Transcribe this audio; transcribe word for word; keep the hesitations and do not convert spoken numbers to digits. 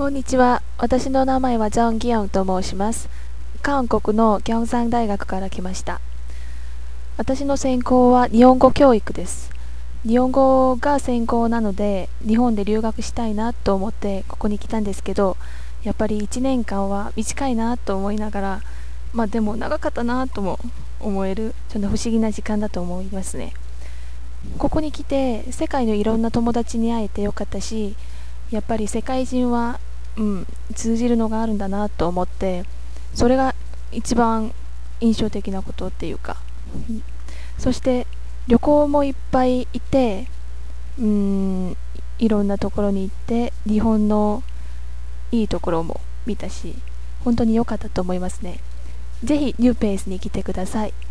こんにちは。私の名前はジョン・ギヨンと申します。韓国のギョンサン大学から来ました。私の専攻は日本語教育です。日本語が専攻なので、日本で留学したいなと思ってここに来たんですけど、やっぱりいちねんかんは短いなと思いながら、まあでも長かったなとも思える、ちょっと不思議な時間だと思いますね。ここに来て世界のいろんな友達に会えてよかったし、やっぱり世界人は、うん、通じるのがあるんだなと思って、それが一番印象的なことっていうか、うん、そして旅行もいっぱいいて、うん、いろんなところに行って日本のいいところも見たし、本当に良かったと思いますね。ぜひニューペースに来てください。